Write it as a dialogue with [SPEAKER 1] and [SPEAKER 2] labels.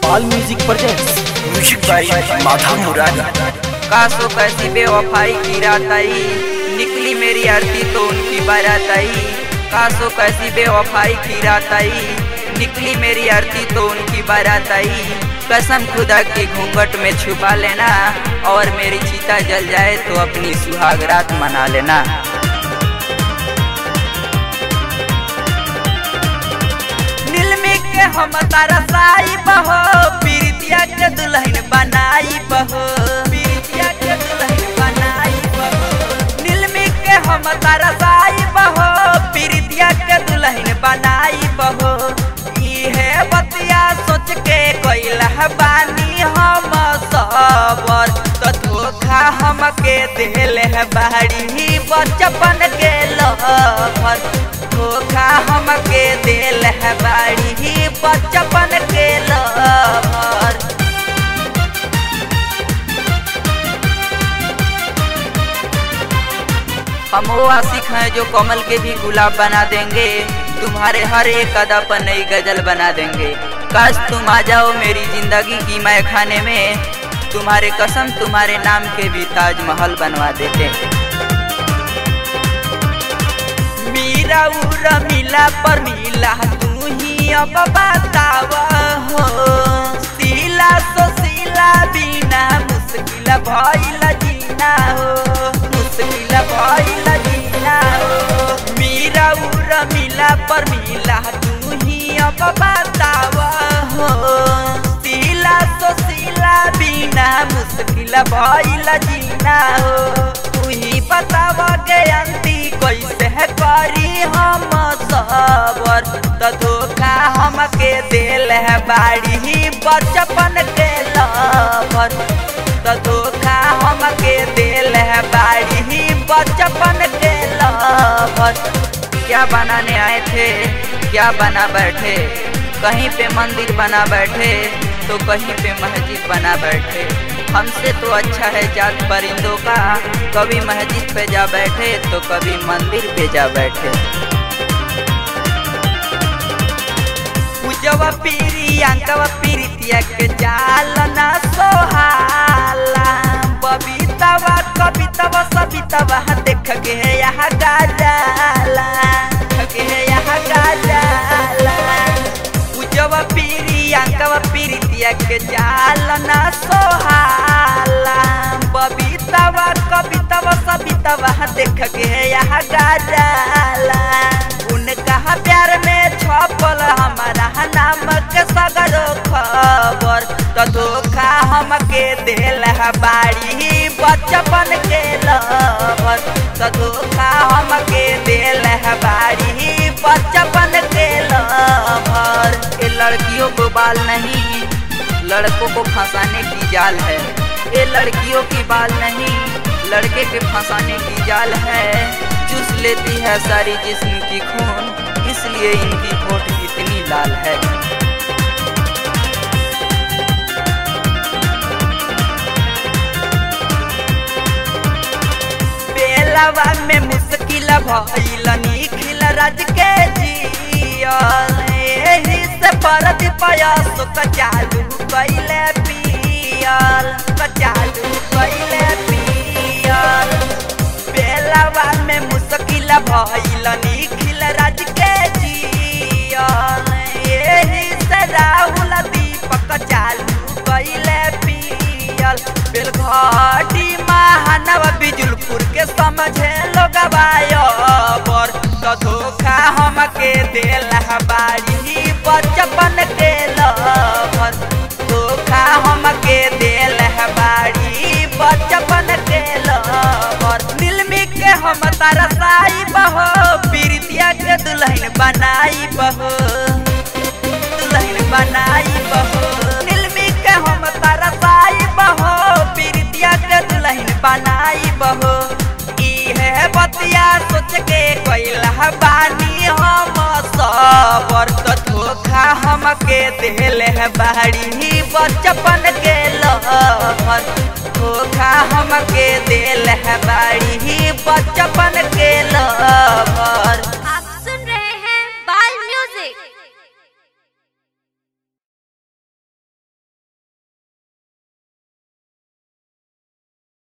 [SPEAKER 1] पाल music projects music by Madha Murari.
[SPEAKER 2] कासो कैसी बेवफाई की रात आई, निकली मेरी आरती तो उनकी बारात आई। कासो कैसी बेवफाई की रात आई, निकली मेरी आरती तो उनकी बारात आई। कसम खुदा के घूंघट में छुपा लेना, और मेरी चिता जल जाए तो अपनी सुहाग रात मना लेना। नीलमी के हम तारा साई बहो, पीरितिया के दुल्हन बनाई बहो, पीरितिया के दुल्हन बनाई बहो। नीलमी के हम तारा साई बहो, पीरितिया के दुल्हन बनाई बहो। इहे बतिया सोच के कइला बानी हम सबर, तो धोखा हमके देले बाड़ी बचपन के लहर। धोखा हमके देले बाड़ी बचपन के लहर। हम वो आशिक हैं जो कमल के भी गुलाब बना देंगे, तुम्हारे हर एक अदा पर नई गजल बना देंगे। काश तुम आ जाओ मेरी जिंदगी की मैखाने में, तुम्हारे कसम तुम्हारे नाम के भी ताजमहल बनवा देते। मीरा उरा मिला पर मिला तू ही अब बतावा हो। सीला सो सीला बिना मुश्किल भइल जीना हो, मुश्किल भइल जीना हो। मीरा उरा मिला पर मिला तू ही अब बतावा हो। सीला सो सीला बिना मुश्किल भइल जीना हो। तू ही बतावा के अंती कैसे करी हम सबर, तो धोखा हमके देल है बाड़ी बचपन के लवर। तो धोखा हमके देल है बाड़ी बचपन के लवर। क्या बनाने आए थे क्या बना बैठे, कहीं पे मंदिर बना बैठे तो कहीं पे मस्जिद बना बैठे। हमसे तो अच्छा है जात परिंदों का, कभी मस्जिद पे जा बैठे तो कभी मंदिर पे जा बैठे। पूजवा पीरी अंकवा पीरितिया के जाल ना सोहाला। बबीतवा कवितवा सबितवा देख के यहाँ गाजाला, देख के यहाँ गाजाला। पूजवा पीरी अंकवा पीरितिया के जाल ना सोहाला। बबीतवा कवितवा सबितवा देख के यहाँ गाजाला। उनका प्यार में छपल हमारा नाम के सगरो खबर, तो धोखा हमके देल बाड़ी बचपन के लवर। तो धोखा हमके देल बाड़ी बचपन के लवर। ये लड़कियों को बाल नहीं, लड़कों को फंसाने की जाल है। ये लड़कियों की बाल नहीं, लड़के के फंसाने की जाल है। चूस लेती है सारी जिस्म की खून, इसलिए इनकी होठ इतनी लाल है। बेलवा में मुश्किल भइल निखिल राज के जियल। एही से परद पयास चालू कैले पियल, चालू कैले पियल। बेलवा में मुश्किल भइल निखिल राज के जियल। एही से राहुल दीपक चालू कैले पियल। बेलघाटी महानवा बिजुलपुर के समझे लोग बायर, तो धोखा हमके देल बाड़ी बचपन के लवर। धोखा हमके देल बाड़ी बचपन के लवर। नीलमी के हम तारा साई बहो, पीरितिया के दुल्हन बनाई बहो, दुल्हन बनाई बहो। नीलमी के हम तारा साई बहो, पीरितिया के दुल्हन बनाई बहो। इहे बतिया सोच के कइला बानी हम सबर, तो धोखा हमके देले बाड़ी बचपन के लवर। धोखा हमके देले बाड़ी बचपन के लवर।